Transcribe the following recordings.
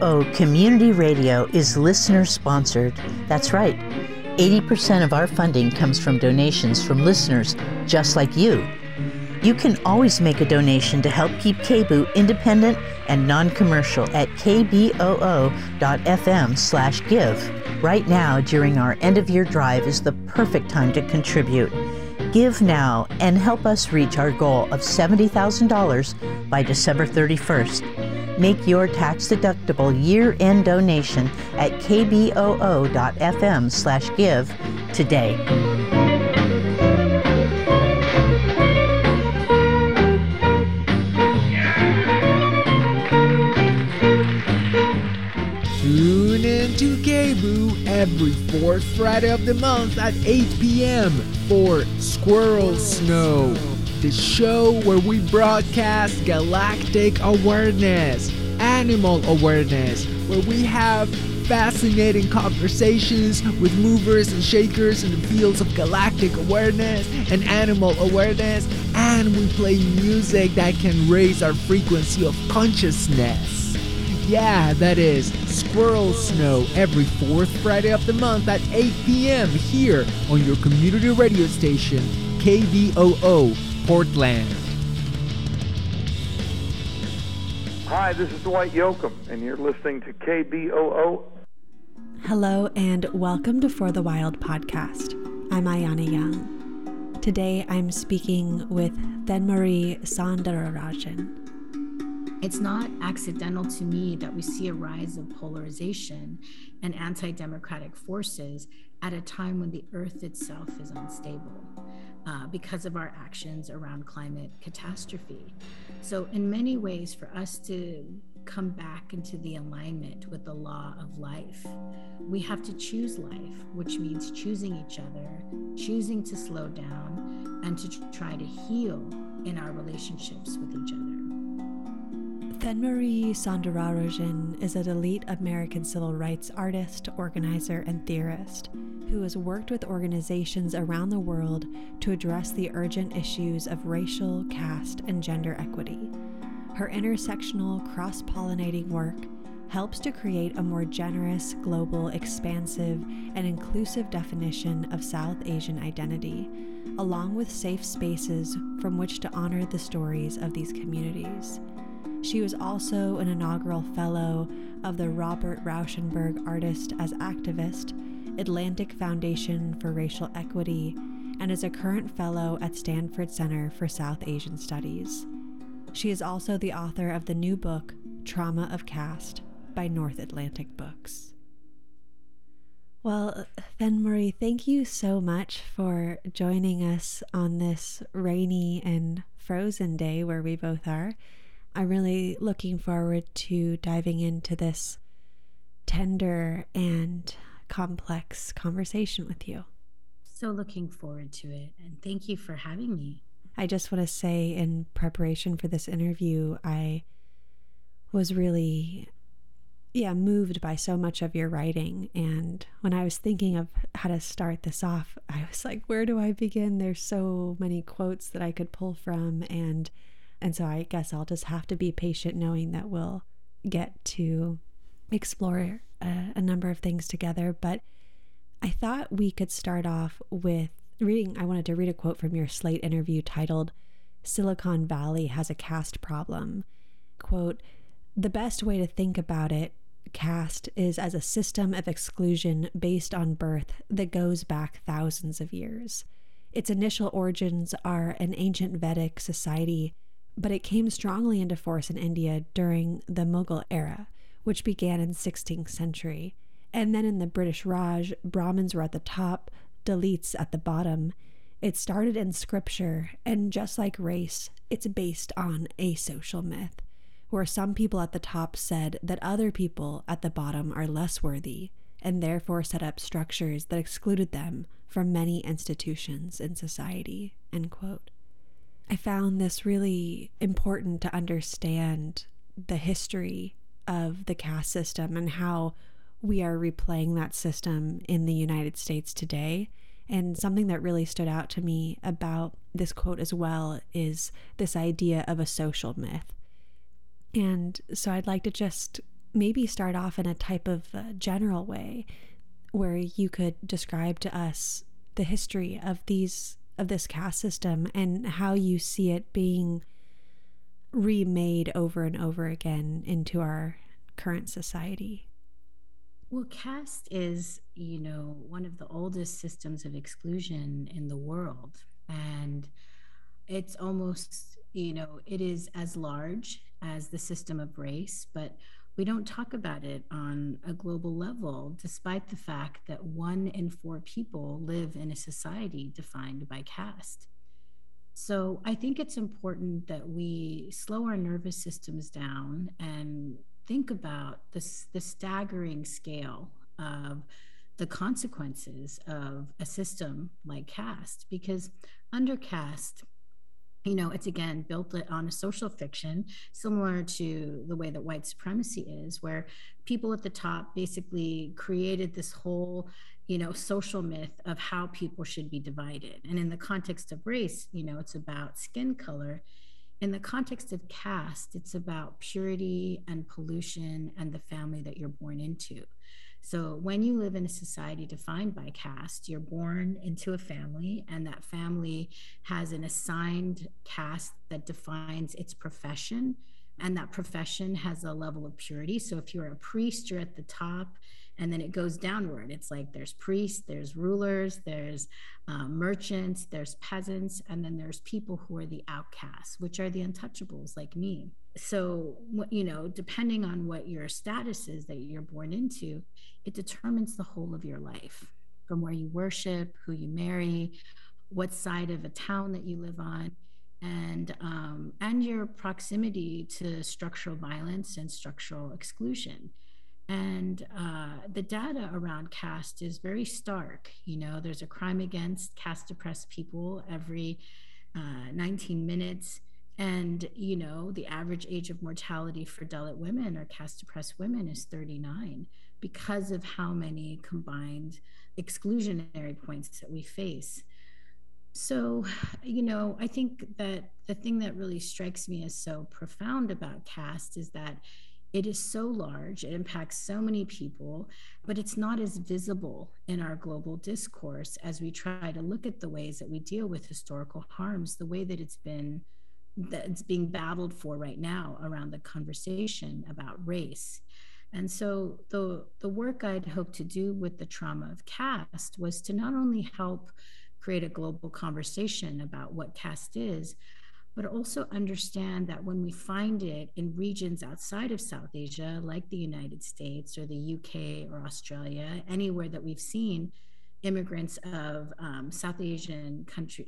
KBOO Community Radio is listener-sponsored. That's right. 80% of our funding comes from donations from listeners just like you. You can always make a donation to help keep KBOO independent and non-commercial at kboo.fm/give. Right now, during our end-of-year drive is the perfect time to contribute. Give now and help us reach our goal of $70,000 by December 31st. Make your tax-deductible year-end donation at kboo.fm/give today. Tune in to KBOO every fourth Friday of the month at 8 p.m. for Squirrel Snow, the show where we broadcast galactic awareness, animal awareness, where we have fascinating conversations with movers and shakers in the fields of galactic awareness and animal awareness, and we play music that can raise our frequency of consciousness. Yeah, that is Squirrel Snow every fourth Friday of the month at 8 p.m. here on your community radio station, KBOO, Portland. Hi, this is Dwight Yoakam, and you're listening to KBOO. Hello, and welcome to For the Wild podcast. I'm Ayana Young. Today, I'm speaking with Thenmozhi Soundararajan. It's not accidental to me that we see a rise of polarization and anti-democratic forces at a time when the earth itself is unstable because of our actions around climate catastrophe. So in many ways, for us to come back into the alignment with the law of life, we have to choose life, which means choosing each other, choosing to slow down, and to try to heal in our relationships with each other. Thenmozhi Soundararajan is an elite American civil rights artist, organizer, and theorist who has worked with organizations around the world to address the urgent issues of racial, caste, and gender equity. Her intersectional, cross-pollinating work helps to create a more generous, global, expansive, and inclusive definition of South Asian identity, along with safe spaces from which to honor the stories of these communities. She was also an inaugural fellow of the Robert Rauschenberg Artist as Activist, Atlantic Foundation for Racial Equity, and is a current fellow at Stanford Center for South Asian Studies. She is also the author of the new book, Trauma of Caste, by North Atlantic Books. Well, Thenmozhi, thank you so much for joining us on this rainy and frozen day where we both are. I'm really looking forward to diving into this tender and complex conversation with you. So looking forward to it, and thank you for having me. I just want to say, in preparation for this interview, I was really, moved by so much of your writing. And when I was thinking of how to start this off, I was like, where do I begin? There's so many quotes that I could pull from, and so I guess I'll just have to be patient knowing that we'll get to explore a number of things together. But I thought we could start off with I wanted to read a quote from your Slate interview titled, "Silicon Valley Has a Caste Problem." Quote, "The best way to think about it, caste, is as a system of exclusion based on birth that goes back thousands of years. Its initial origins are an ancient Vedic society, but it came strongly into force in India during the Mughal era, which began in the 16th century. And then in the British Raj, Brahmins were at the top, Dalits at the bottom. It started in scripture, and just like race, it's based on a social myth, where some people at the top said that other people at the bottom are less worthy, and therefore set up structures that excluded them from many institutions in society." End quote. I found this really important to understand the history of the caste system and how we are replaying that system in the United States today. And something that really stood out to me about this quote as well is this idea of a social myth. And so I'd like to just maybe start off in a type of general way where you could describe to us the history of this caste system and how you see it being remade over and over again into our current society. Well, caste is, one of the oldest systems of exclusion in the world. And it's almost, it is as large as the system of race, but we don't talk about it on a global level, despite the fact that 1 in 4 people live in a society defined by caste. So I think it's important that we slow our nervous systems down and think about the staggering scale of the consequences of a system like caste, because under caste, it's again built on a social fiction, similar to the way that white supremacy is, where people at the top basically created this whole, social myth of how people should be divided. And in the context of race, it's about skin color. In the context of caste, it's about purity and pollution and the family that you're born into. So when you live in a society defined by caste, you're born into a family, and that family has an assigned caste that defines its profession, and that profession has a level of purity. So if you're a priest, you're at the top, and then it goes downward. It's like there's priests, there's rulers, there's merchants, there's peasants, and then there's people who are the outcasts, which are the untouchables like me. So, depending on what your status is that you're born into, it determines the whole of your life, from where you worship, who you marry, what side of a town that you live on, and your proximity to structural violence and structural exclusion. And the data around caste is very stark. There's a crime against caste-oppressed people every 19 minutes. And, the average age of mortality for Dalit women or caste-oppressed women is 39 because of how many combined exclusionary points that we face. So, I think that the thing that really strikes me as so profound about caste is that it is so large, it impacts so many people, but it's not as visible in our global discourse as we try to look at the ways that we deal with historical harms, the way that it's being battled for right now around the conversation about race. And so the work I'd hoped to do with the trauma of caste was to not only help create a global conversation about what caste is, but also understand that when we find it in regions outside of South Asia, like the United States or the UK or Australia, anywhere that we've seen immigrants of South Asian countries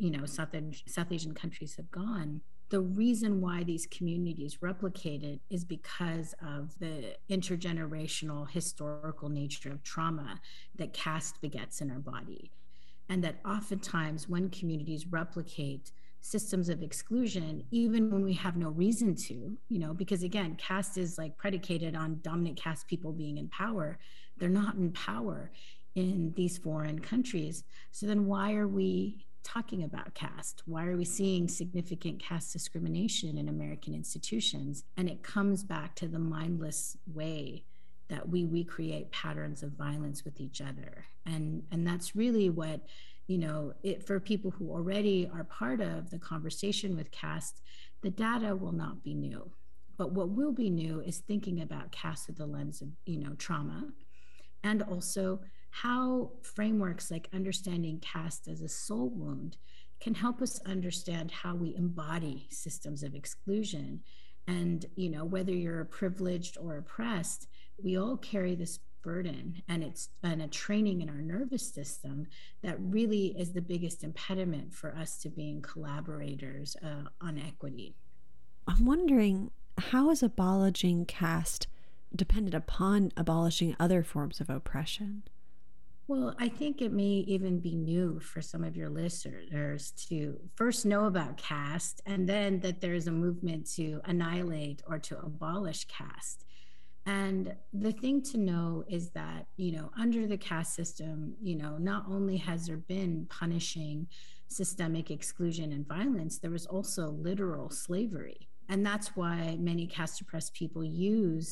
have gone, the reason why these communities replicated is because of the intergenerational historical nature of trauma that caste begets in our body. And that oftentimes when communities replicate systems of exclusion, even when we have no reason to, because again, caste is like predicated on dominant caste people being in power. They're not in power in these foreign countries. So then why are we talking about caste? Why are we seeing significant caste discrimination in American institutions? And it comes back to the mindless way that we recreate patterns of violence with each other. And that's really what, for people who already are part of the conversation with caste, the data will not be new. But what will be new is thinking about caste through the lens of, trauma, and also how frameworks like understanding caste as a soul wound can help us understand how we embody systems of exclusion. And, whether you're privileged or oppressed, we all carry this burden, and it's been a training in our nervous system that really is the biggest impediment for us to being collaborators on equity. I'm wondering, how is abolishing caste dependent upon abolishing other forms of oppression? Well, I think it may even be new for some of your listeners to first know about caste, and then that there's a movement to annihilate or to abolish caste. And the thing to know is that, under the caste system, not only has there been punishing systemic exclusion and violence, there was also literal slavery. And that's why many caste oppressed people use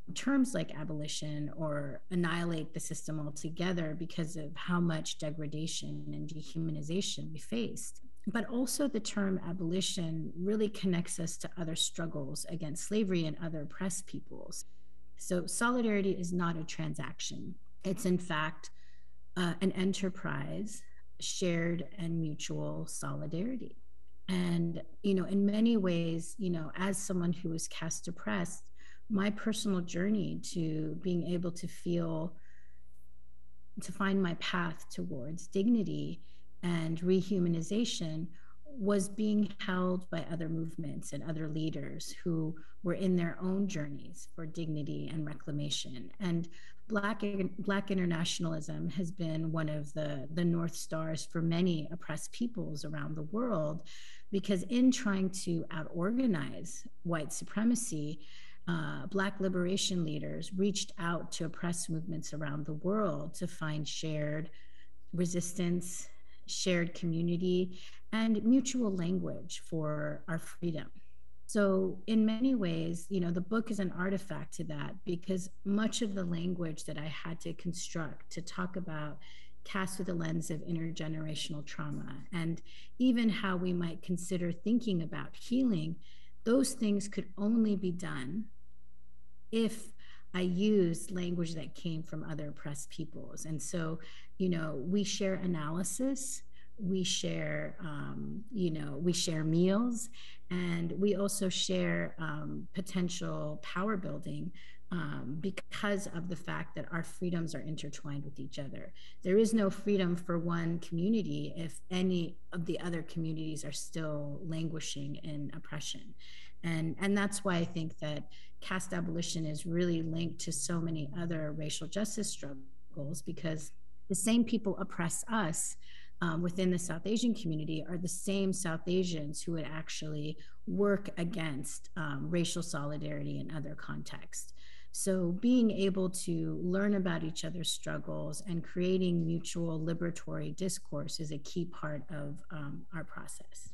terms like abolition or annihilate the system altogether because of how much degradation and dehumanization we faced. But also the term abolition really connects us to other struggles against slavery and other oppressed peoples. So solidarity is not a transaction. It's in fact an enterprise, shared and mutual solidarity. And, in many ways, as someone who was caste oppressed, my personal journey to being able to find my path towards dignity and rehumanization was being held by other movements and other leaders who were in their own journeys for dignity and reclamation. And Black internationalism has been one of the North Stars for many oppressed peoples around the world, because in trying to out-organize white supremacy, Black liberation leaders reached out to oppressed movements around the world to find shared resistance, shared community, and mutual language for our freedom. So in many ways, the book is an artifact to that, because much of the language that I had to construct to talk about caste with a lens of intergenerational trauma, and even how we might consider thinking about healing, those things could only be done if I used language that came from other oppressed peoples. And so, we share analysis, we share, we share meals, and we also share potential power building because of the fact that our freedoms are intertwined with each other. There is no freedom for one community if any of the other communities are still languishing in oppression. And that's why I think that caste abolition is really linked to so many other racial justice struggles, because the same people oppress us within the South Asian community are the same South Asians who would actually work against racial solidarity in other contexts. So being able to learn about each other's struggles and creating mutual liberatory discourse is a key part of our process.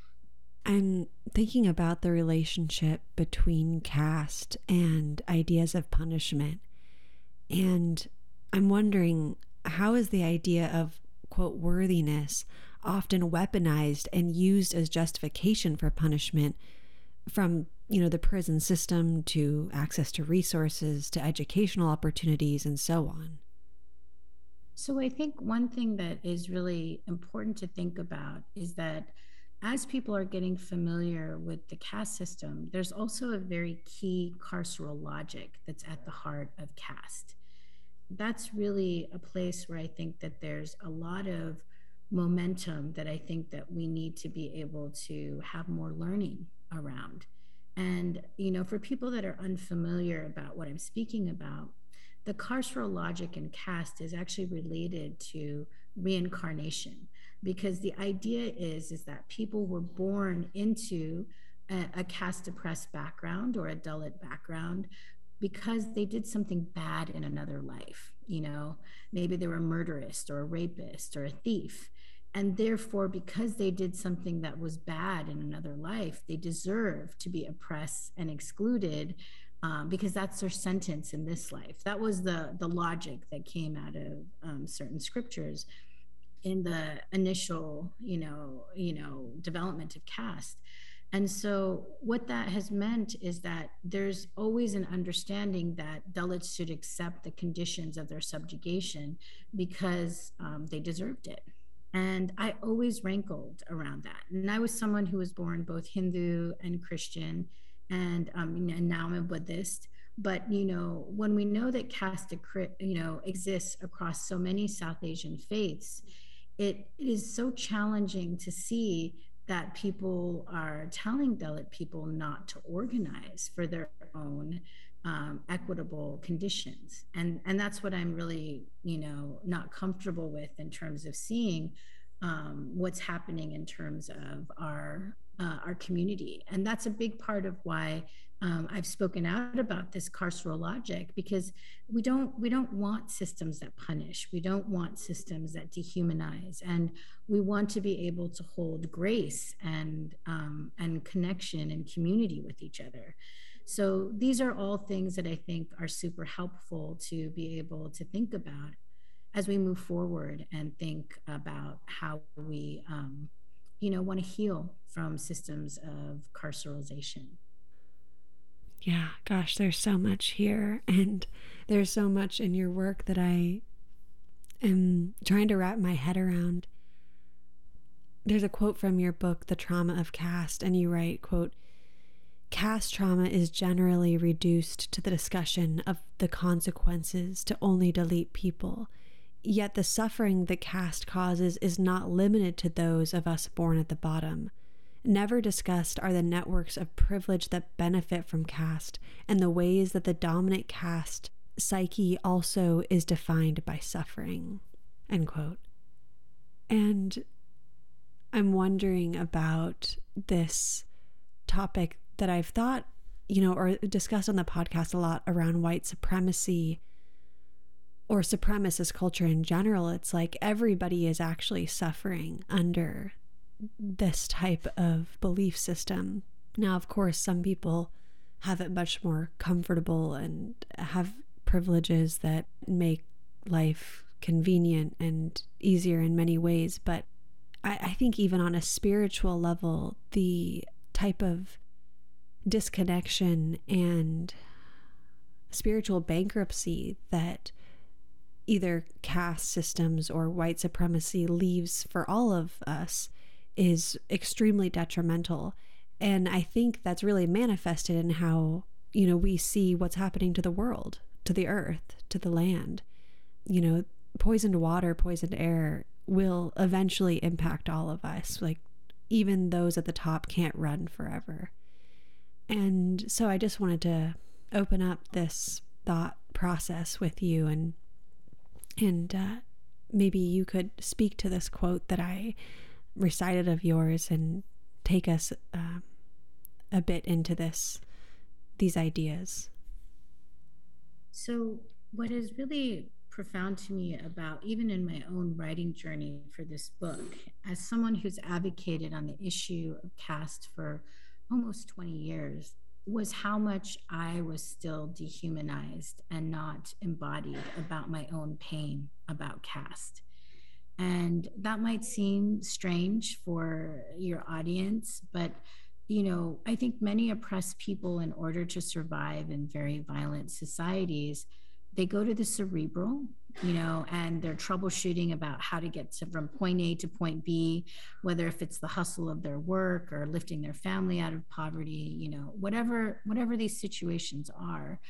I'm thinking about the relationship between caste and ideas of punishment. And I'm wondering, how is the idea of, quote, worthiness often weaponized and used as justification for punishment, from, the prison system to access to resources to educational opportunities and so on? So I think one thing that is really important to think about is that as people are getting familiar with the caste system, there's also a very key carceral logic that's at the heart of caste. That's really a place where I think that there's a lot of momentum that I think that we need to be able to have more learning around. And, for people that are unfamiliar about what I'm speaking about, the carceral logic in caste is actually related to reincarnation, because the idea is that people were born into a caste oppressed background or a Dalit background because they did something bad in another life. Maybe they were a murderist or a rapist or a thief. And therefore, because they did something that was bad in another life, they deserve to be oppressed and excluded because that's their sentence in this life. That was the logic that came out of certain scriptures in the initial, development of caste. And so what that has meant is that there's always an understanding that Dalits should accept the conditions of their subjugation because they deserved it. And I always rankled around that. And I was someone who was born both Hindu and Christian, and now I'm a Buddhist. But, when we know that caste, exists across so many South Asian faiths, it is so challenging to see that people are telling Dalit people not to organize for their own equitable conditions. And that's what I'm really, not comfortable with in terms of seeing what's happening in terms of our community. And that's a big part of why I've spoken out about this carceral logic, because we don't want systems that punish. We don't want systems that dehumanize, and we want to be able to hold grace and connection and community with each other. So these are all things that I think are super helpful to be able to think about as we move forward and think about how we, want to heal from systems of carceralization. Yeah, gosh, there's so much here. And there's so much in your work that I am trying to wrap my head around. There's a quote from your book, The Trauma of Caste, and you write, quote, "Caste trauma is generally reduced to the discussion of the consequences to only delete people. Yet the suffering that caste causes is not limited to those of us born at the bottom. Never discussed are the networks of privilege that benefit from caste and the ways that the dominant caste psyche also is defined by suffering." End quote. And I'm wondering about this topic that I've thought, or discussed on the podcast a lot around white supremacy or supremacist culture in general. It's like everybody is actually suffering under this type of belief system. Now, of course, some people have it much more comfortable and have privileges that make life convenient and easier in many ways. But I think even on a spiritual level, the type of disconnection and spiritual bankruptcy that either caste systems or white supremacy leaves for all of us is extremely detrimental. And I think that's really manifested in how, we see what's happening to the world, to the earth, to the land. Poisoned water, poisoned air will eventually impact all of us. Like, even those at the top can't run forever. And so I just wanted to open up this thought process with you, and maybe you could speak to this quote that I recited of yours and take us a bit into these ideas. So what is really profound to me about, even in my own writing journey for this book, as someone who's advocated on the issue of caste for almost 20 years, was how much I was still dehumanized and not embodied about my own pain about caste. And that might seem strange for your audience, but I think many oppressed people, in order to survive in very violent societies, they go to the cerebral, and they're troubleshooting about how to get from point A to point B, whether if it's the hustle of their work or lifting their family out of poverty, whatever these situations are,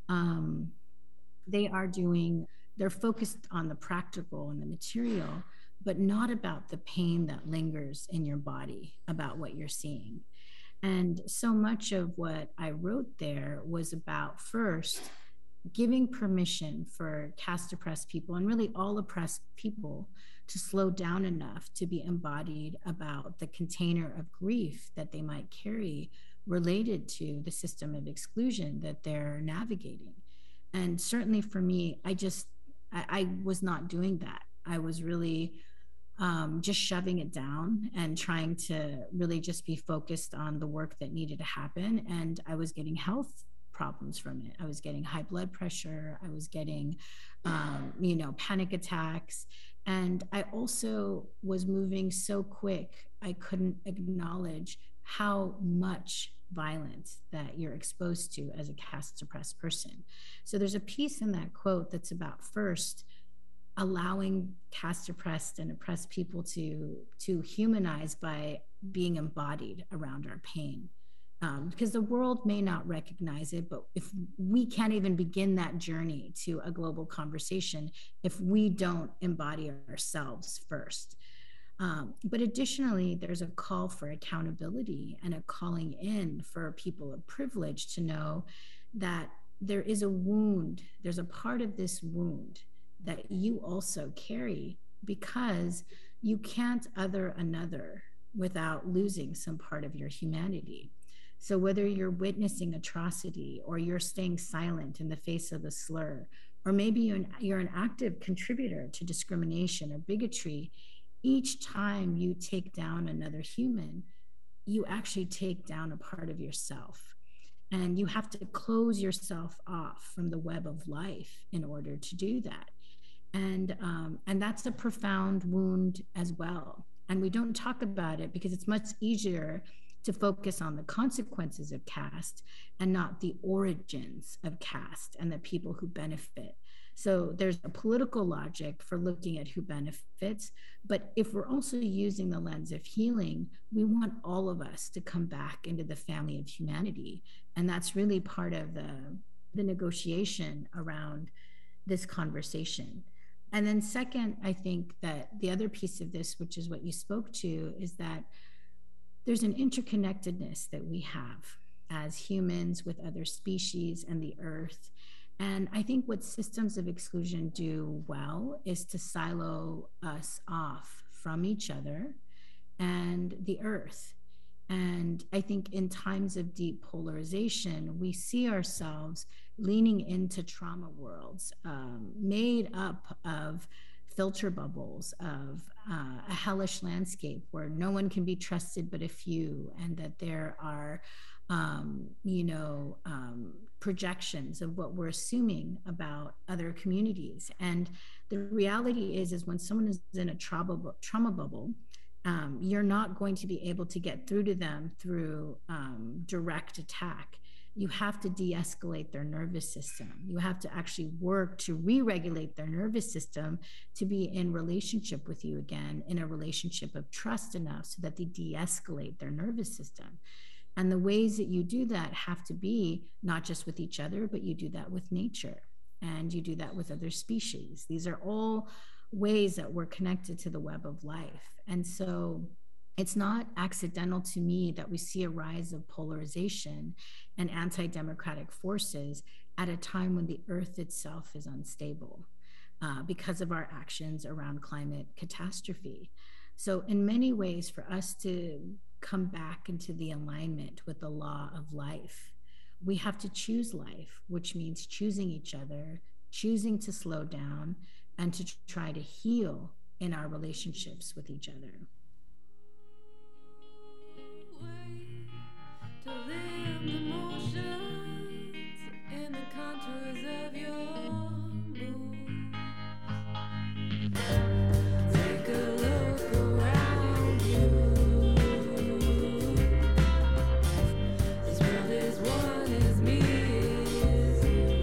they're focused on the practical and the material, but not about the pain that lingers in your body about what you're seeing. And so much of what I wrote there was about, first, giving permission for caste oppressed people, and really all oppressed people, to slow down enough to be embodied about the container of grief that they might carry related to the system of exclusion that they're navigating. And certainly for me, I was not doing that. I was really just shoving it down and trying to really just be focused on the work that needed to happen. And I was getting health problems from it. I was getting high blood pressure. I was getting, panic attacks. And I also was moving so quick, I couldn't acknowledge how much violence that you're exposed to as a caste suppressed person. So there's a piece in that quote that's about, first, allowing caste oppressed and oppressed people to humanize by being embodied around our pain. Because the world may not recognize it, but if we can't even begin that journey to a global conversation if we don't embody ourselves first. But additionally, there's a call for accountability and a calling in for people of privilege to know that there is a wound, there's a part of this wound that you also carry, because you can't other another without losing some part of your humanity. So whether you're witnessing atrocity, or you're staying silent in the face of a slur, or maybe you're an active contributor to discrimination or bigotry, each time you take down another human, you actually take down a part of yourself. And you have to close yourself off from the web of life in order to do that. And that's a profound wound as well. And we don't talk about it because it's much easier to focus on the consequences of caste and not the origins of caste and the people who benefit. So there's a political logic for looking at who benefits. But if we're also using the lens of healing, we want all of us to come back into the family of humanity. And that's really part of the negotiation around this conversation. And then second, I think that the other piece of this, which is what you spoke to, is that there's an interconnectedness that we have as humans with other species and the earth. And I think what systems of exclusion do well is to silo us off from each other and the earth. And I think in times of deep polarization, we see ourselves leaning into trauma worlds made up of filter bubbles, of a hellish landscape where no one can be trusted but a few, and that there are projections of what we're assuming about other communities. And the reality is when someone is in a trauma bubble, you're not going to be able to get through to them through direct attack. You have to de-escalate their nervous system. You have to actually work to re-regulate their nervous system to be in relationship with you again, in a relationship of trust enough so that they de-escalate their nervous system. And the ways that you do that have to be not just with each other, but you do that with nature and you do that with other species. These are all ways that we're connected to the web of life. And so it's not accidental to me that we see a rise of polarization and anti-democratic forces at a time when the earth itself is unstable because of our actions around climate catastrophe. So in many ways, for us to come back into the alignment with the law of life, we have to choose life, which means choosing each other, choosing to slow down, and to try to heal in our relationships with each other. To live the motions in the contours of your moves. Take a look around you. This world is one as me is you.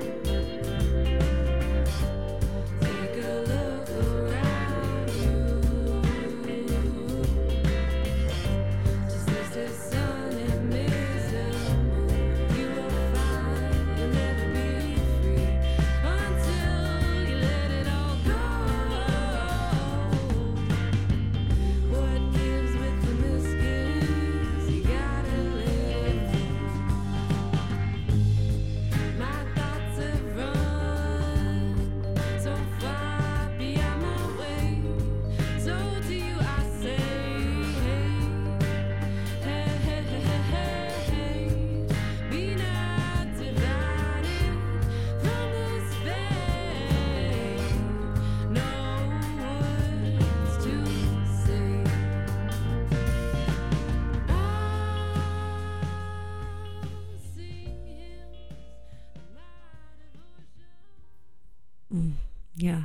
Take a look around you. Just as the sun and miss the moon, you will find you'll never be free until you let it all go. What gives with the misgivings you gotta live through. My thoughts have run so far beyond my way. So to you I say, hey, hey, hey, hey, hey, be not divided from this faith. No words to say. I'll sing hymns of my devotion. Yeah.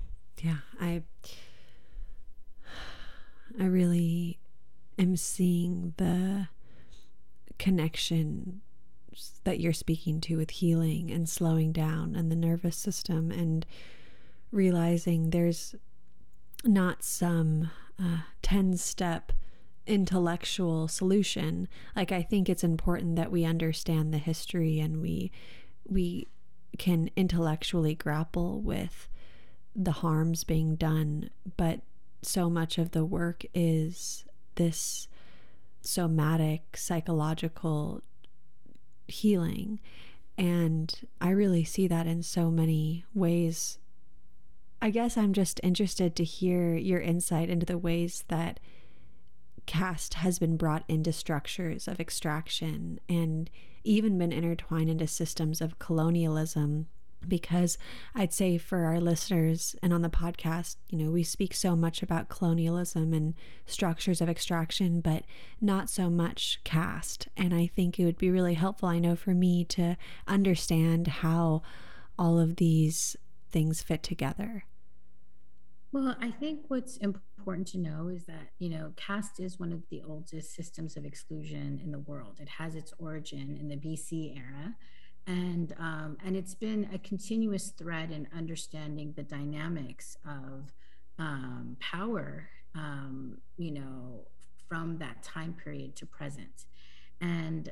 I really am seeing the connection that you're speaking to with healing and slowing down and the nervous system, and realizing there's not some 10-step intellectual solution. Like, I think it's important that we understand the history and we can intellectually grapple with the harms being done, but so much of the work is this somatic, psychological healing. And I really see that in so many ways. I guess I'm just interested to hear your insight into the ways that caste has been brought into structures of extraction and even been intertwined into systems of colonialism because I'd say for our listeners and on the podcast, we speak so much about colonialism and structures of extraction, but not so much caste. And I think it would be really helpful, I know for me, to understand how all of these things fit together. Well, I think what's important to know is that, caste is one of the oldest systems of exclusion in the world. It has its origin in the BC era. And it's been a continuous thread in understanding the dynamics of power, from that time period to present. And,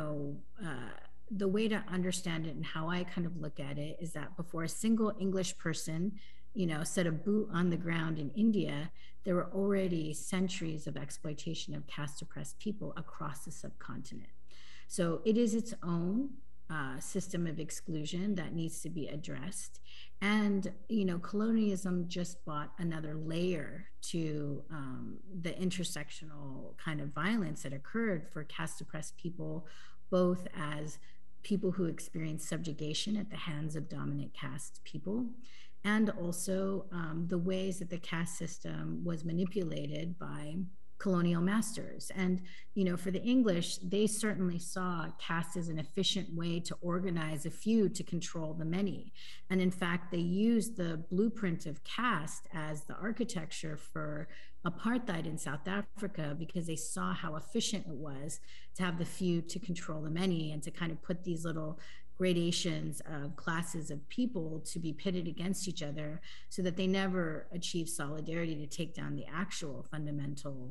the way to understand it and how I kind of look at it is that before a single English person, set a boot on the ground in India, there were already centuries of exploitation of caste oppressed people across the subcontinent. So it is its own system of exclusion that needs to be addressed. And, colonialism just brought another layer to the intersectional kind of violence that occurred for caste oppressed people, both as people who experienced subjugation at the hands of dominant caste people, and also the ways that the caste system was manipulated by colonial masters. And, for the English, they certainly saw caste as an efficient way to organize a few to control the many. And in fact, they used the blueprint of caste as the architecture for apartheid in South Africa, because they saw how efficient it was to have the few to control the many and to kind of put these little gradations of classes of people to be pitted against each other so that they never achieved solidarity to take down the actual fundamental,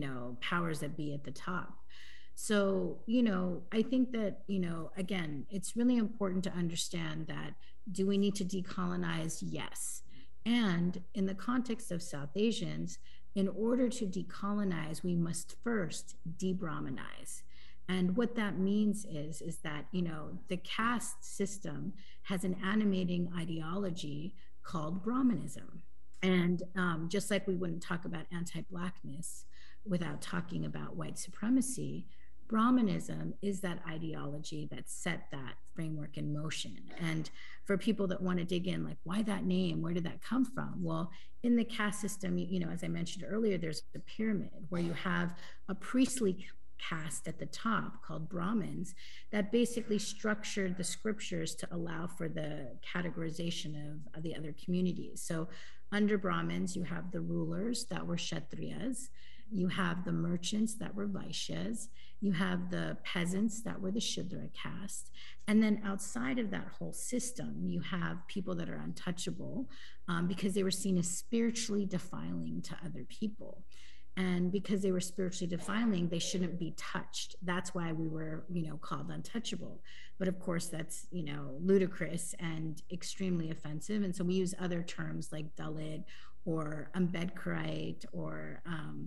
powers that be at the top. So, I think that, again, it's really important to understand that, do we need to decolonize? Yes. And in the context of South Asians, in order to decolonize, we must first de-Brahmanize. And what that means is that, the caste system has an animating ideology called Brahmanism. And just like we wouldn't talk about anti-Blackness without talking about white supremacy, Brahmanism is that ideology that set that framework in motion. And for people that want to dig in, like, why that name? Where did that come from? Well, in the caste system, as I mentioned earlier, there's a pyramid where you have a priestly caste at the top called Brahmins that basically structured the scriptures to allow for the categorization of the other communities. So under Brahmins, you have the rulers that were Kshatriyas, you have the merchants that were Vaishyas, you have the peasants that were the Shudra caste. And then outside of that whole system, you have people that are untouchable because they were seen as spiritually defiling to other people. And because they were spiritually defiling, they shouldn't be touched. That's why we were, called untouchable. But of course, that's, ludicrous and extremely offensive. And so we use other terms like Dalit or Ambedkarite or,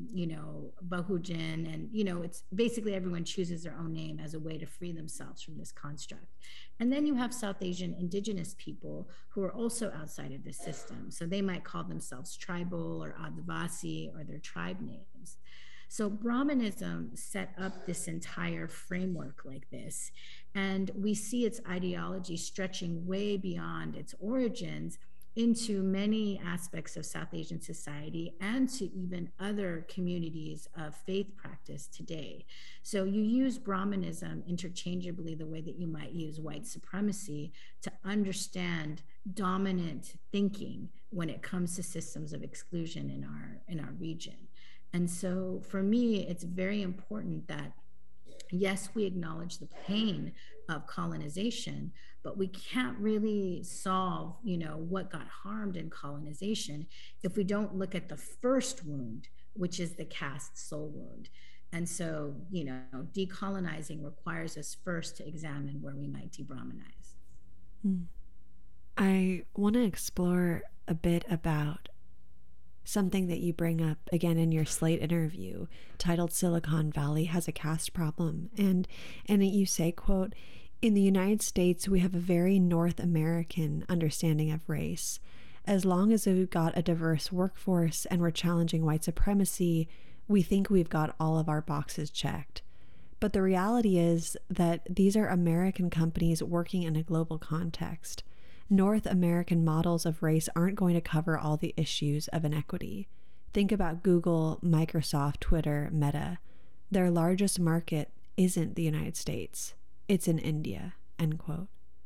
Bahujan. And, it's basically everyone chooses their own name as a way to free themselves from this construct. And then you have South Asian indigenous people who are also outside of the system. So they might call themselves tribal or Adivasi or their tribe names. So Brahmanism set up this entire framework like this. And we see its ideology stretching way beyond its origins into many aspects of South Asian society and to even other communities of faith practice today. So you use Brahmanism interchangeably the way that you might use white supremacy to understand dominant thinking when it comes to systems of exclusion in our region. And so for me, it's very important that, yes, we acknowledge the pain of colonization, but we can't really solve, what got harmed in colonization if we don't look at the first wound, which is the caste soul wound. And so, decolonizing requires us first to examine where we might de-Brahmanize. I want to explore a bit about something that you bring up again in your Slate interview titled Silicon Valley Has a Caste Problem. And you say, quote, "In the United States, we have a very North American understanding of race. As long as we've got a diverse workforce and we're challenging white supremacy, we think we've got all of our boxes checked. But the reality is that these are American companies working in a global context. North American models of race aren't going to cover all the issues of inequity. Think about Google, Microsoft, Twitter, Meta. Their largest market isn't the United States. It's in India, end quote.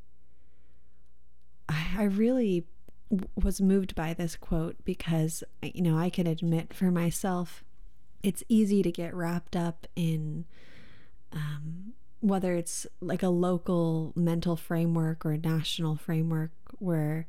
I really was moved by this quote because, I can admit for myself, it's easy to get wrapped up in whether it's like a local mental framework or a national framework where,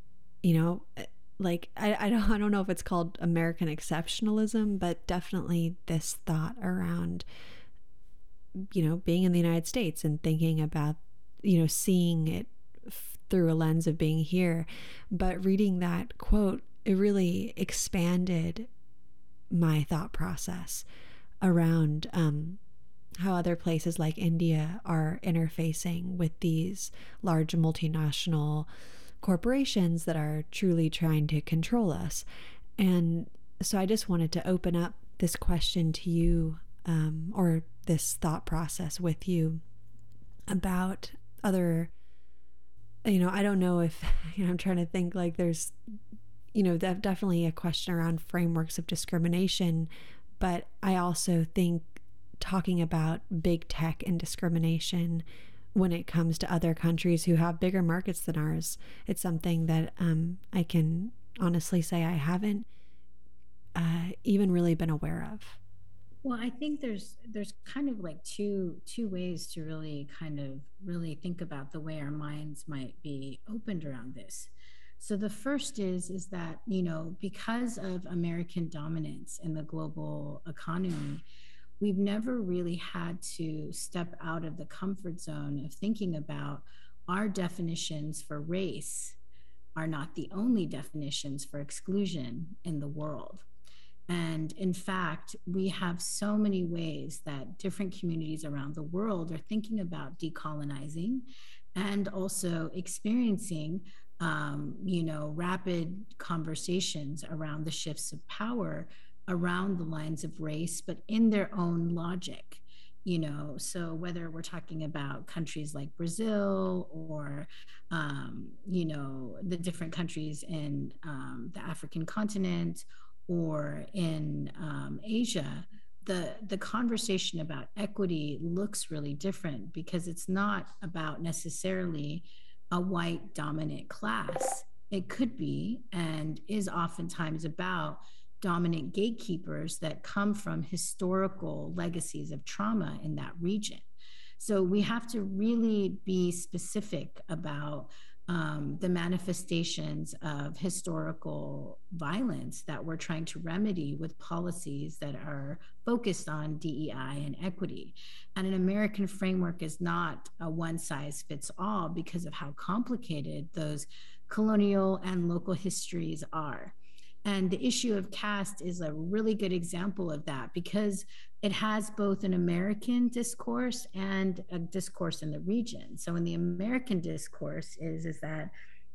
like I don't know if it's called American exceptionalism, but definitely this thought around, being in the United States and thinking about, seeing it through a lens of being here. But reading that quote, it really expanded my thought process around how other places like India are interfacing with these large multinational corporations that are truly trying to control us. And so I just wanted to open up this question to you, or this thought process with you about other, I don't know if, I'm trying to think, like there's, definitely a question around frameworks of discrimination, but I also think talking about big tech and discrimination when it comes to other countries who have bigger markets than ours, it's something that I can honestly say I haven't even really been aware of. Well, I think there's kind of like two ways to really think about the way our minds might be opened around this. So the first is that, because of American dominance in the global economy, we've never really had to step out of the comfort zone of thinking about our definitions for race are not the only definitions for exclusion in the world. And in fact, we have so many ways that different communities around the world are thinking about decolonizing and also experiencing rapid conversations around the shifts of power around the lines of race, but in their own logic, so whether we're talking about countries like Brazil or, the different countries in the African continent or in Asia, the conversation about equity looks really different because it's not about necessarily a white dominant class. It could be and is oftentimes about dominant gatekeepers that come from historical legacies of trauma in that region. So we have to really be specific about the manifestations of historical violence that we're trying to remedy with policies that are focused on DEI and equity. And an American framework is not a one size fits all because of how complicated those colonial and local histories are. And the issue of caste is a really good example of that because it has both an American discourse and a discourse in the region. So in the American discourse is that,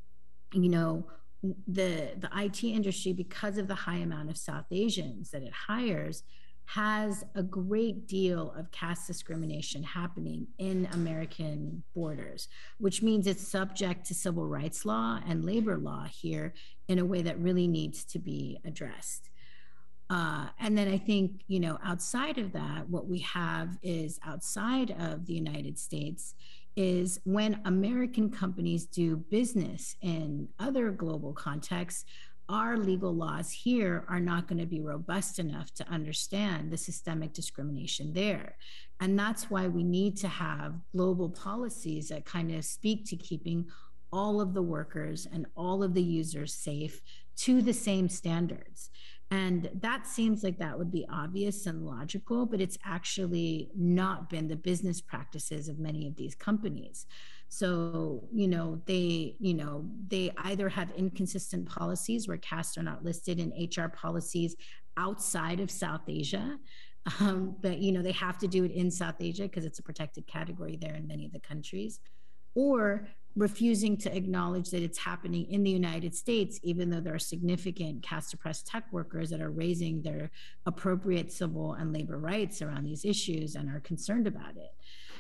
the IT industry, because of the high amount of South Asians that it hires, has a great deal of caste discrimination happening in American borders, which means it's subject to civil rights law and labor law here in a way that really needs to be addressed. And then I think, outside of that, what we have is outside of the United States is when American companies do business in other global contexts, our legal laws here are not going to be robust enough to understand the systemic discrimination there. And that's why we need to have global policies that kind of speak to keeping all of the workers and all of the users safe to the same standards. And that seems like that would be obvious and logical, but it's actually not been the business practices of many of these companies. So, they either have inconsistent policies where castes are not listed in HR policies outside of South Asia, but, they have to do it in South Asia because it's a protected category there in many of the countries, or refusing to acknowledge that it's happening in the United States, even though there are significant caste-oppressed tech workers that are raising their appropriate civil and labor rights around these issues and are concerned about it.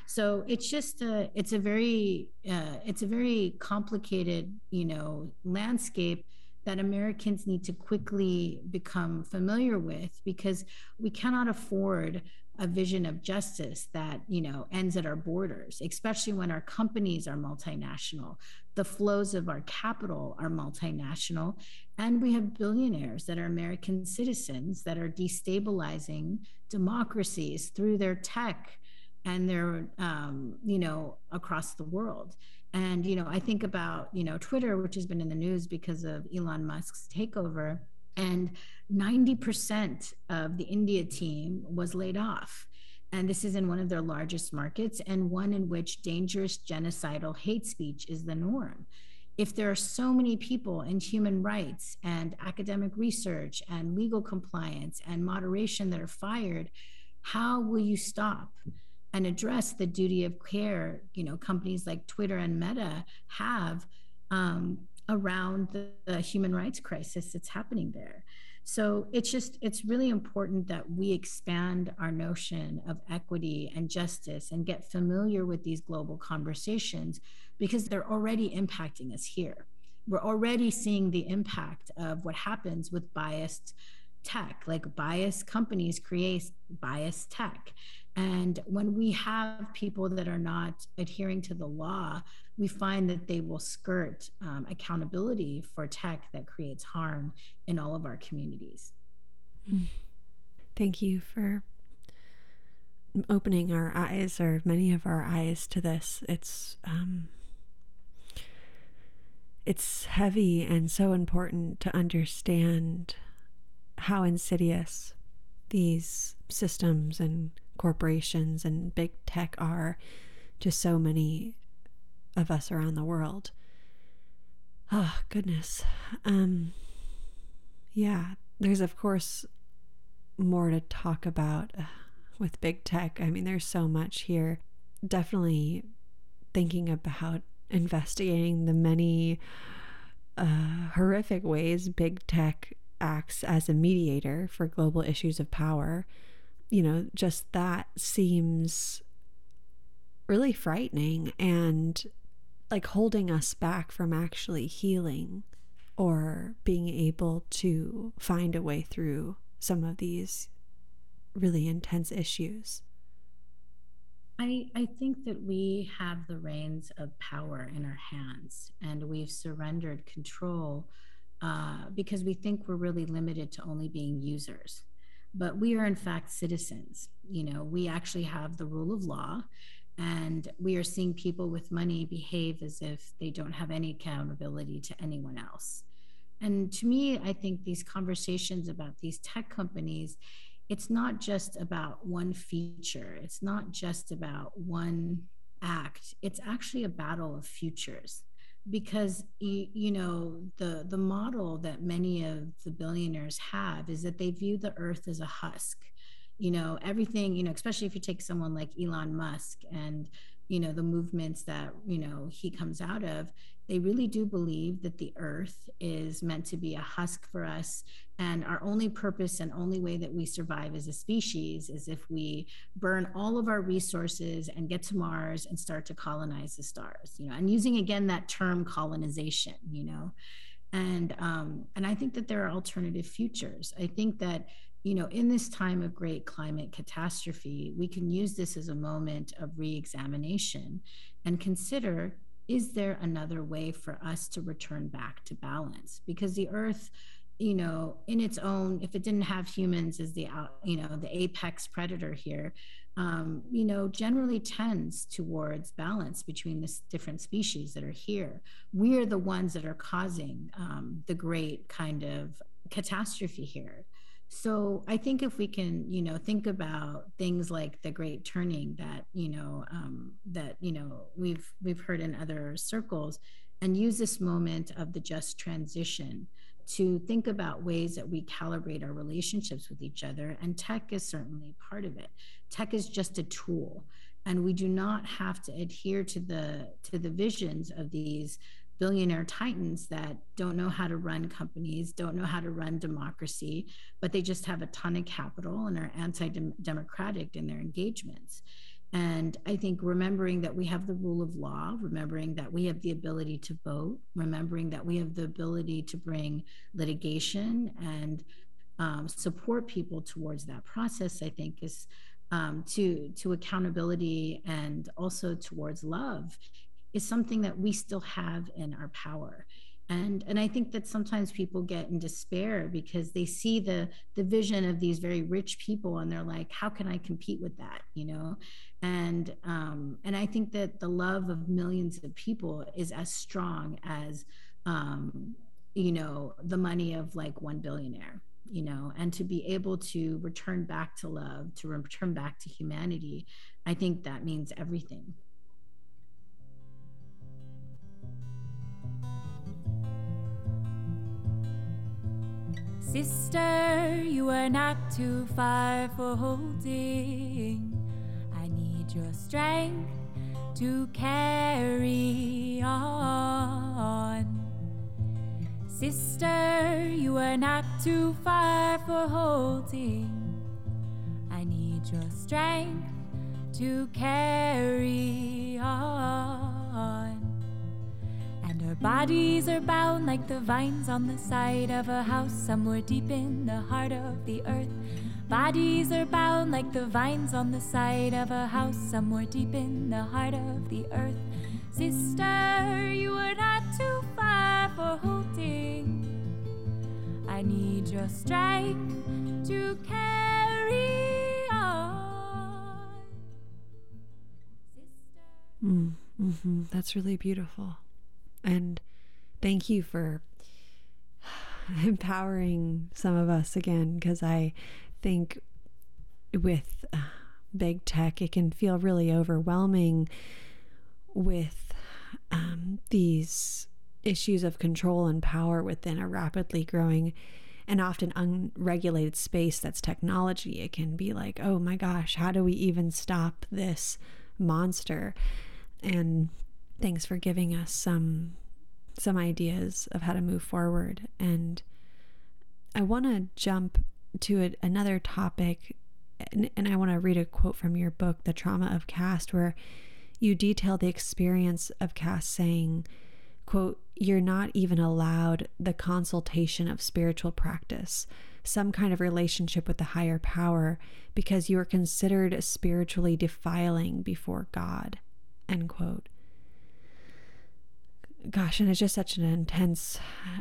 So it's just it's a very complicated, landscape that Americans need to quickly become familiar with, because we cannot afford a vision of justice that ends at our borders, especially when our companies are multinational, the flows of our capital are multinational, and we have billionaires that are American citizens that are destabilizing democracies through their tech and their across the world. And I think about Twitter, which has been in the news because of Elon Musk's takeover, and 90% of the India team was laid off. And this is in one of their largest markets, and one in which dangerous genocidal hate speech is the norm. If there are so many people in human rights and academic research and legal compliance and moderation that are fired, how will you stop and address the duty of care companies like Twitter and Meta have around the human rights crisis that's happening there? So it's really important that we expand our notion of equity and justice and get familiar with these global conversations, because they're already impacting us here. We're already seeing the impact of what happens with biased tech, like biased companies create biased tech. And when we have people that are not adhering to the law, we find that they will skirt accountability for tech that creates harm in all of our communities. Thank you for opening our eyes, or many of our eyes, to this. It's heavy and so important to understand how insidious these systems and corporations and big tech are to so many of us around the world. Oh, goodness. Yeah, there's of course more to talk about with big tech. I mean, there's so much here. Definitely thinking about investigating the many horrific ways big tech acts as a mediator for global issues of power. Just that seems really frightening and like holding us back from actually healing or being able to find a way through some of these really intense issues. I think that we have the reins of power in our hands, and we've surrendered control because we think we're really limited to only being users. But we are in fact citizens. We actually have the rule of law, and we are seeing people with money behave as if they don't have any accountability to anyone else. And to me, I think these conversations about these tech companies, it's not just about one feature. It's not just about one act. It's actually a battle of futures, because the model that many of the billionaires have is that they view the earth as a husk. Everything, especially if you take someone like Elon Musk and the movements that he comes out of, they really do believe that the earth is meant to be a husk for us, and our only purpose and only way that we survive as a species is if we burn all of our resources and get to Mars and start to colonize the stars, and using again that term colonization, and I think that there are alternative futures. I think that in this time of great climate catastrophe, we can use this as a moment of re-examination and consider, is there another way for us to return back to balance? Because the earth, in its own, if it didn't have humans as the apex predator here, generally tends towards balance between the different species that are here. We are the ones that are causing the great kind of catastrophe here. So I think if we can, think about things like the Great Turning that, we've heard in other circles, and use this moment of the just transition to think about ways that we calibrate our relationships with each other. And tech is certainly part of it. Tech is just a tool, and we do not have to adhere to the visions of these billionaire titans that don't know how to run companies, don't know how to run democracy, but they just have a ton of capital and are anti-democratic in their engagements. And I think remembering that we have the rule of law, remembering that we have the ability to vote, remembering that we have the ability to bring litigation and support people towards that process, I think is to accountability and also towards love, is something that we still have in our power. And I think that sometimes people get in despair because they see the vision of these very rich people and they're like, how can I compete with that, you know? And I think that the love of millions of people is as strong as you know, the money of like one billionaire, you know. And to be able to return back to love, to return back to humanity, I think that means everything. Sister, you are not too far for holding. I need your strength to carry on. Sister, you are not too far for holding. I need your strength to carry on. And our bodies are bound like the vines on the side of a house somewhere deep in the heart of the earth. Bodies are bound like the vines on the side of a house somewhere deep in the heart of the earth. Sister, you are not too far for holding. I need your strength to carry on. Sister. That's really beautiful. And thank you for empowering some of us again, because I think with big tech, it can feel really overwhelming with these issues of control and power within a rapidly growing and often unregulated space that's technology. It can be like, oh my gosh, how do we even stop this monster? And thanks for giving us some ideas of how to move forward. And I want to jump to another topic, and I want to read a quote from your book, The Trauma of Caste, where you detail the experience of caste, saying, quote, "You're not even allowed the consultation of spiritual practice, some kind of relationship with the higher power, because you are considered spiritually defiling before God," end quote. Gosh, and it's just such an intense,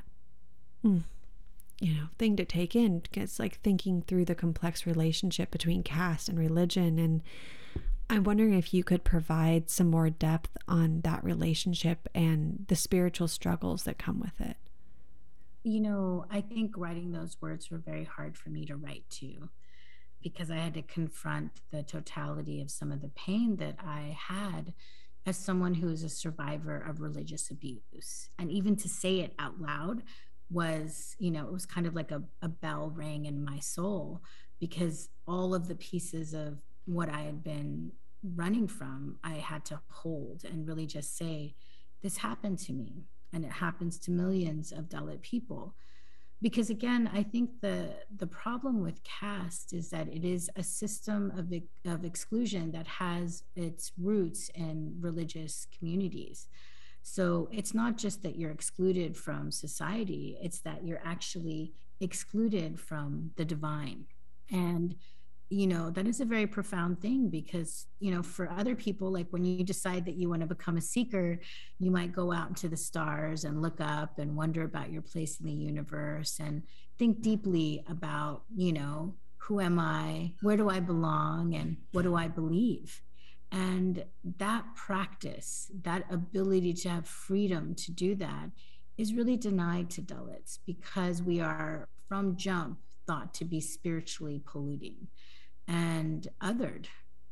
thing to take in. It's like thinking through the complex relationship between caste and religion. And I'm wondering if you could provide some more depth on that relationship and the spiritual struggles that come with it. You know, I think writing those words were very hard for me to write too, because I had to confront the totality of some of the pain that I had as someone who is a survivor of religious abuse. And even to say it out loud was, you know, it was kind of like a bell rang in my soul, because all of the pieces of what I had been running from, I had to hold and really just say, this happened to me, and it happens to millions of Dalit people. Because again, I think the problem with caste is that it is a system of exclusion that has its roots in religious communities. So it's not just that you're excluded from society, it's that you're actually excluded from the divine. And you know, that is a very profound thing, because, you know, for other people, like when you decide that you want to become a seeker, you might go out into the stars and look up and wonder about your place in the universe and think deeply about, you know, who am I? Where do I belong? And what do I believe? And that practice, that ability to have freedom to do that, is really denied to Dalits, because we are from jump thought to be spiritually polluting and othered.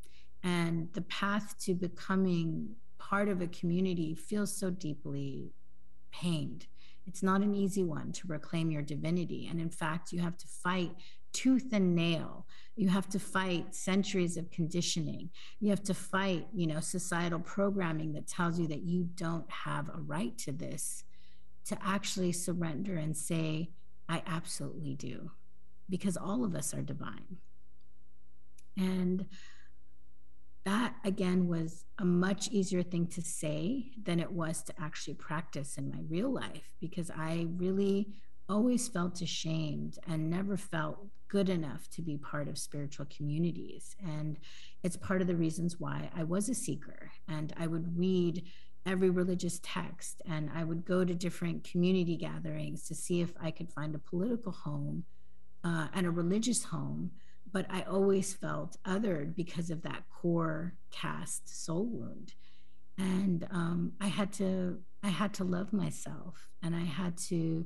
And the path to becoming part of a community feels so deeply pained. It's not an easy one to reclaim your divinity. And in fact, you have to fight tooth and nail. You have to fight centuries of conditioning. You have to fight, you know, societal programming that tells you that you don't have a right to this, to actually surrender and say, I absolutely do, because all of us are divine. And that again was a much easier thing to say than it was to actually practice in my real life, because I really always felt ashamed and never felt good enough to be part of spiritual communities. And it's part of the reasons why I was a seeker, and I would read every religious text, and I would go to different community gatherings to see if I could find a political home and a religious home. But I always felt othered because of that core caste soul wound. And I had to love myself, and I had to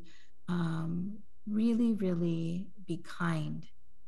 really, really be kind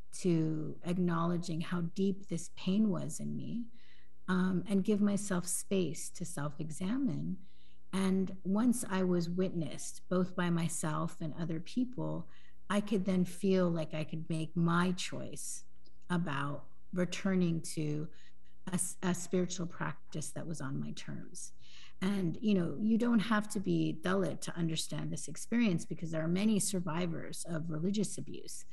to acknowledging how deep this pain was in me, and give myself space to self-examine. And once I was witnessed, both by myself and other people, I could then feel like I could make my choice about returning to a spiritual practice that was on my terms. And, you don't have to be Dalit to understand this experience, because there are many survivors of religious abuse.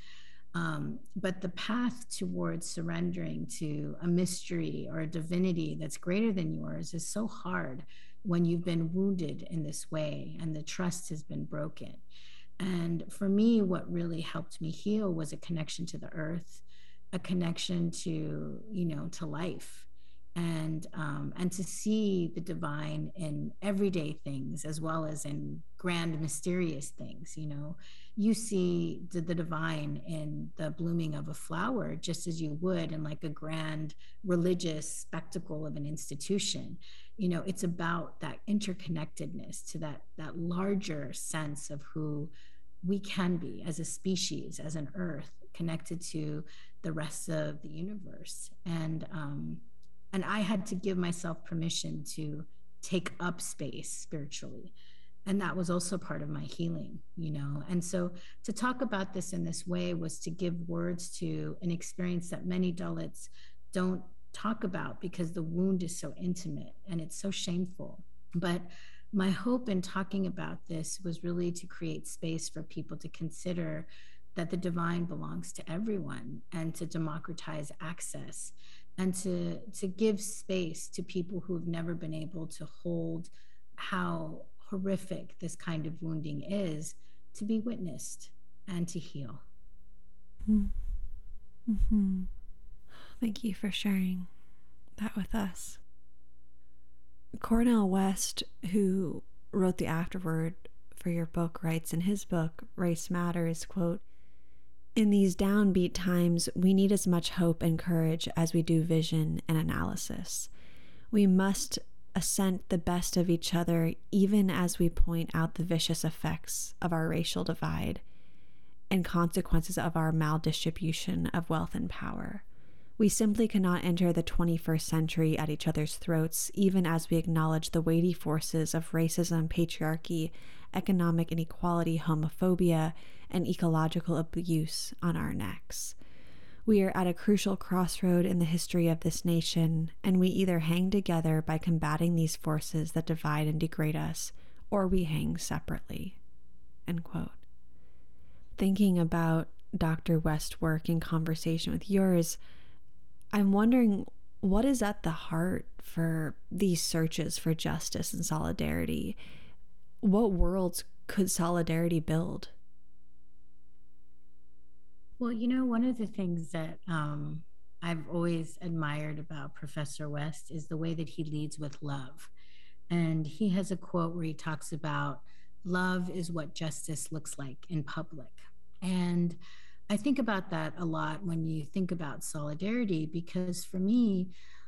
But the path towards surrendering to a mystery or a divinity that's greater than yours is so hard when you've been wounded in this way and the trust has been broken. And for me, what really helped me heal was a connection to the earth, a connection to, to life, and to see the divine in everyday things as well as in grand, mysterious things. You see the divine in the blooming of a flower, just as you would in like a grand religious spectacle of an institution. It's about that interconnectedness to that larger sense of who we can be as a species, as an earth, connected to the rest of the universe. And I had to give myself permission to take up space spiritually. And that was also part of my healing, And so to talk about this in this way was to give words to an experience that many Dalits don't talk about, because the wound is so intimate and it's so shameful. But my hope in talking about this was really to create space for people to consider that the divine belongs to everyone, and to democratize access, and to give space to people who have never been able to hold how horrific this kind of wounding is, to be witnessed and to heal. Mm-hmm. Thank you for sharing that with us. Cornel West, who wrote the afterword for your book, writes in his book, Race Matters, quote, "In these downbeat times, we need as much hope and courage as we do vision and analysis. We must assent the best of each other, even as we point out the vicious effects of our racial divide and consequences of our maldistribution of wealth and power. We simply cannot enter the 21st century at each other's throats, even as we acknowledge the weighty forces of racism, patriarchy, economic inequality, homophobia, and ecological abuse on our necks. We are at a crucial crossroad in the history of this nation, and we either hang together by combating these forces that divide and degrade us, or we hang separately." End quote. Thinking about Dr. West's work in conversation with yours, I'm wondering, what is at the heart for these searches for justice and solidarity? What worlds could solidarity build? Well, one of the things that I've always admired about Professor West is the way that he leads with love. And he has a quote where he talks about love is what justice looks like in public. And I think about that a lot when you think about solidarity, because for me,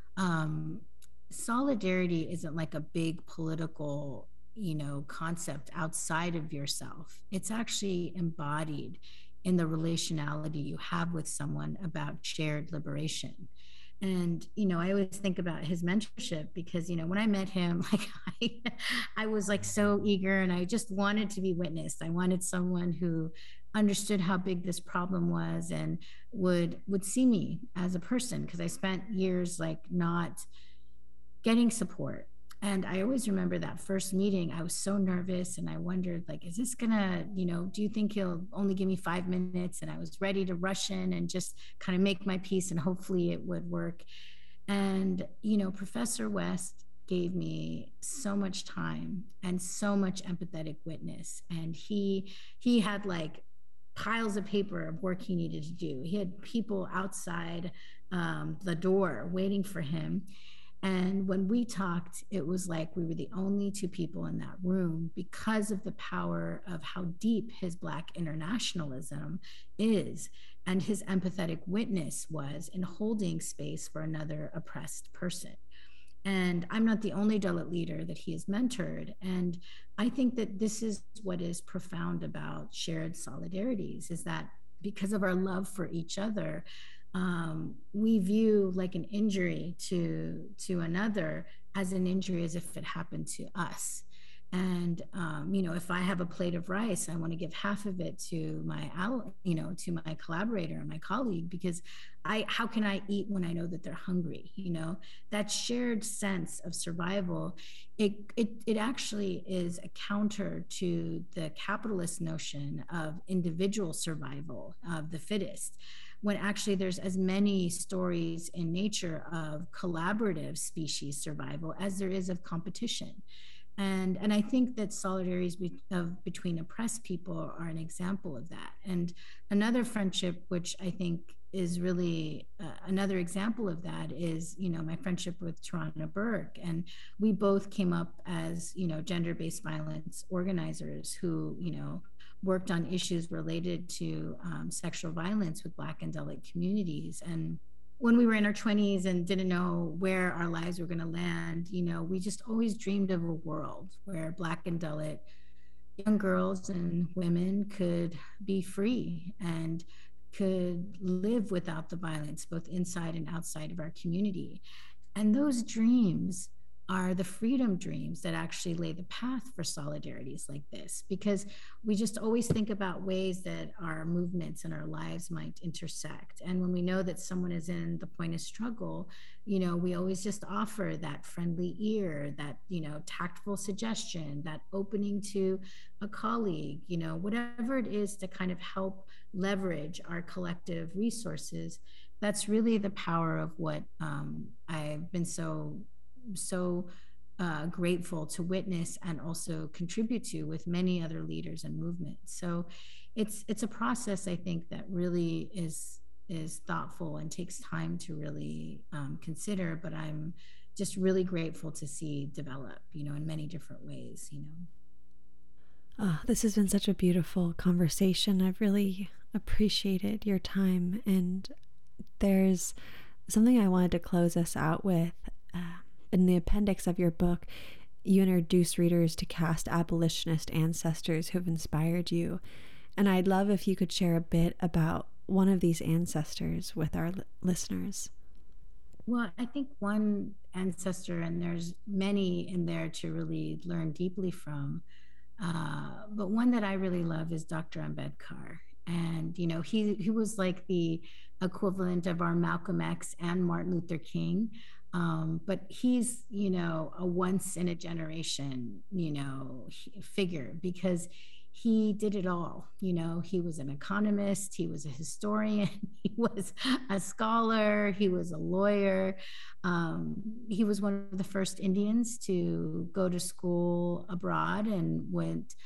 solidarity isn't like a big political, concept outside of yourself. It's actually embodied in the relationality you have with someone about shared liberation. And, I always think about his mentorship, because, when I met him, I was so eager, and I just wanted to be witnessed. I wanted someone who understood how big this problem was and would see me as a person, because I spent years not getting support. And I always remember that first meeting, I was so nervous, and I wondered, is this gonna, do you think he'll only give me 5 minutes? And I was ready to rush in and just kind of make my peace, and hopefully it would work. And, you know, Professor West gave me so much time and so much empathetic witness. And he had like piles of paper of work he needed to do. He had people outside the door waiting for him. And when we talked, it was like we were the only two people in that room because of the power of how deep his Black internationalism is and his empathetic witness was in holding space for another oppressed person. And I'm not the only Dalit leader that he has mentored. And I think that this is what is profound about shared solidarities, is that because of our love for each other, we view like an injury to another as an injury as if it happened to us. And you know, if I have a plate of rice, I want to give half of it to my to my collaborator and my colleague, because how can I eat when I know that they're hungry? You know, that shared sense of survival, it actually is a counter to the capitalist notion of individual survival of the fittest, when actually there's as many stories in nature of collaborative species survival as there is of competition. And I think that solidarities between oppressed people are an example of that. And another friendship, which I think is really another example of that, is, you know, my friendship with Tarana Burke. And we both came up as, you know, gender-based violence organizers who, you know, worked on issues related to sexual violence with Black and Dalit communities. And when we were in our 20s and didn't know where our lives were going to land, you know, we just always dreamed of a world where Black and Dalit young girls and women could be free and could live without the violence, both inside and outside of our community. And those dreams are the freedom dreams that actually lay the path for solidarities like this, because we just always think about ways that our movements and our lives might intersect. And when we know that someone is in the point of struggle, you know, we always just offer that friendly ear, that, you know, tactful suggestion, that opening to a colleague, you know, whatever it is to kind of help leverage our collective resources. That's really the power of what I've been so grateful to witness and also contribute to with many other leaders and movements. So it's a process, I think, that really is thoughtful and takes time to really consider, but I'm just really grateful to see develop, you know, in many different ways, you know. Oh, this has been such a beautiful conversation. I've really appreciated your time, and there's something I wanted to close us out with. In the appendix of your book, you introduce readers to caste abolitionist ancestors who have inspired you. And I'd love if you could share a bit about one of these ancestors with our listeners. Well, I think one ancestor, and there's many in there to really learn deeply from, but one that I really love is Dr. Ambedkar. And, you know, he was like the equivalent of our Malcolm X and Martin Luther King. But he's, you know, a once in a generation, you know, figure, because he did it all. You know, he was an economist, he was a historian, he was a scholar, he was a lawyer. He was one of the first Indians to go to school abroad and went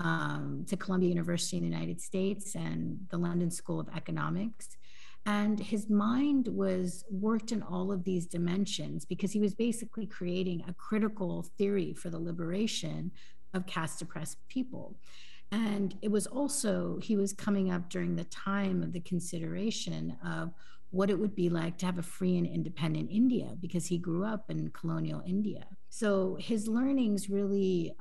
to Columbia University in the United States and the London School of Economics. And his mind was worked in all of these dimensions because he was basically creating a critical theory for the liberation of caste oppressed people. And it was also, he was coming up during the time of the consideration of what it would be like to have a free and independent India, because he grew up in colonial India. So his learnings really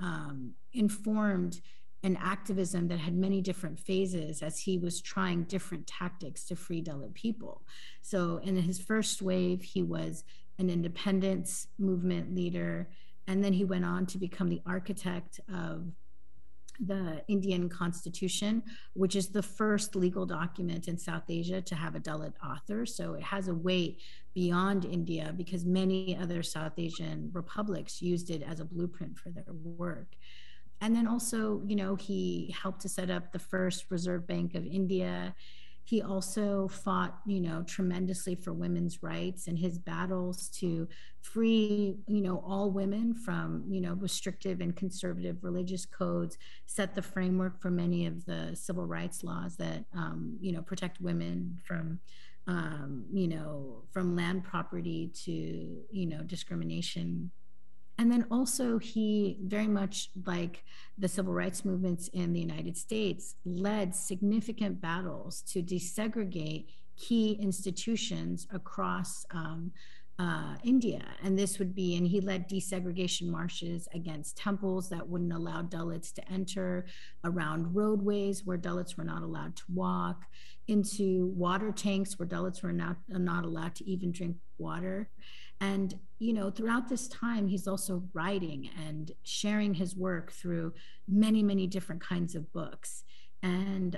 informed an activism that had many different phases as he was trying different tactics to free Dalit people. So in his first wave, he was an independence movement leader, and then he went on to become the architect of the Indian Constitution, which is the first legal document in South Asia to have a Dalit author. So it has a weight beyond India because many other South Asian republics used it as a blueprint for their work. And then also, you know, he helped to set up the first Reserve Bank of India. He also fought, tremendously for women's rights, and his battles to free, all women from, restrictive and conservative religious codes set the framework for many of the civil rights laws that, protect women from, from land property to, discrimination. And then also he, very much like the civil rights movements in the United States, led significant battles to desegregate key institutions across India. And this would be, and he led desegregation marches against temples that wouldn't allow Dalits to enter, around roadways where Dalits were not allowed to walk, into water tanks where Dalits were not allowed to even drink water. And, throughout this time, he's also writing and sharing his work through many, many different kinds of books. And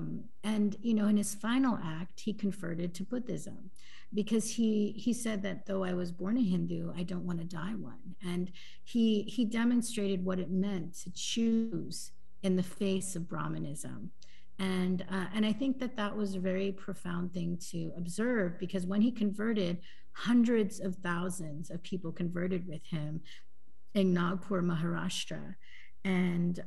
in his final act, he converted to Buddhism, because he said that though I was born a Hindu, I don't want to die one. And he demonstrated what it meant to choose in the face of Brahmanism. And I think that was a very profound thing to observe, because when he converted, hundreds of thousands of people converted with him in Nagpur, Maharashtra. And,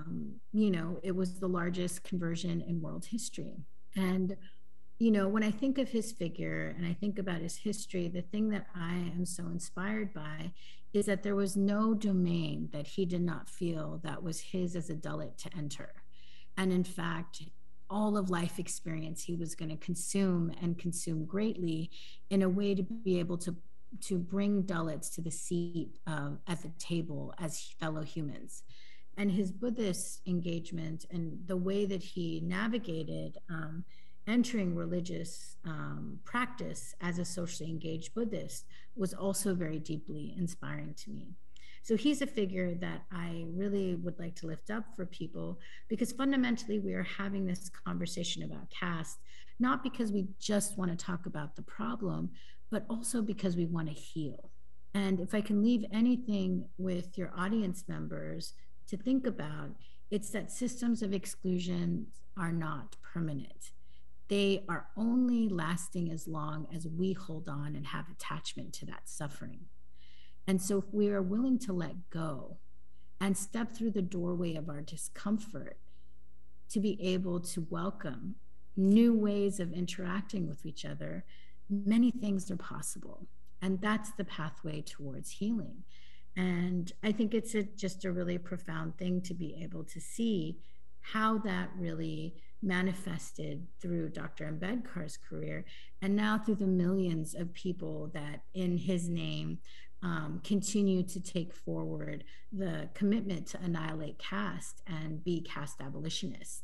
it was the largest conversion in world history. And, when I think of his figure and I think about his history, the thing that I am so inspired by is that there was no domain that he did not feel that was his as a Dalit to enter. And in fact, all of life experience he was going to consume, and consume greatly, in a way to be able to bring Dalits to the seat at the table as fellow humans. And his Buddhist engagement and the way that he navigated entering religious practice as a socially engaged Buddhist was also very deeply inspiring to me. So he's a figure that I really would like to lift up for people, because fundamentally we are having this conversation about caste, not because we just want to talk about the problem, but also because we want to heal. And if I can leave anything with your audience members to think about, it's that systems of exclusion are not permanent. They are only lasting as long as we hold on and have attachment to that suffering. And so if we are willing to let go and step through the doorway of our discomfort to be able to welcome new ways of interacting with each other, many things are possible. And that's the pathway towards healing. And I think it's just a really profound thing to be able to see how that really manifested through Dr. Ambedkar's career, and now through the millions of people that in his name continue to take forward the commitment to annihilate caste and be caste abolitionists.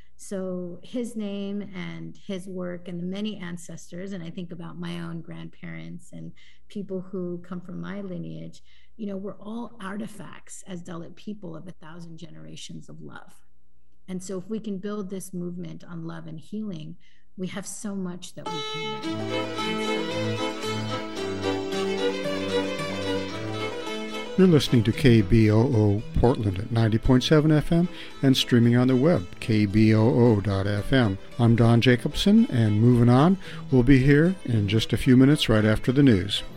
So his name and his work and the many ancestors, and I think about my own grandparents and people who come from my lineage, we're all artifacts as Dalit people of 1,000 generations of love. And so if we can build this movement on love and healing, we have so much that we can do. You're listening to KBOO Portland at 90.7 FM and streaming on the web, kboo.fm. I'm Don Jacobson, and moving on, we'll be here in just a few minutes right after the news.